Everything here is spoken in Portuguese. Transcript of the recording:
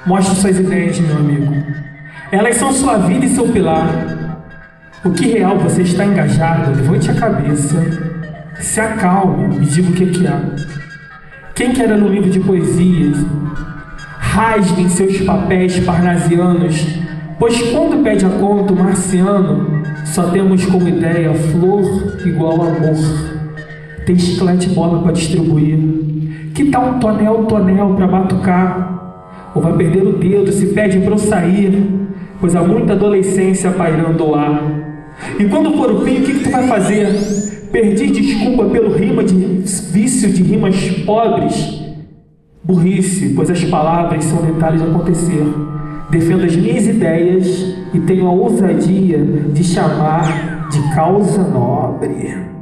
Mostre suas ideias, meu amigo. Elas são sua vida e seu pilar. O que real você está engajado? Levante a cabeça, se acalme e diga o que há. Quem quer ler um livro de poesias, rasguem seus papéis parnasianos, pois quando pede a conta o marciano, só temos como ideia flor igual amor. Tem chiclete bola para distribuir. Que tal um tonel para batucar? Ou vai perder o dedo se pede para eu sair, pois há muita adolescência pairando o ar. E quando for o fim, o que tu vai fazer? Perdi desculpa pelo rima de vício de rimas pobres? Burrice, pois as palavras são detalhes de acontecer. Defendo as minhas ideias e tenho a ousadia de chamar de causa nobre.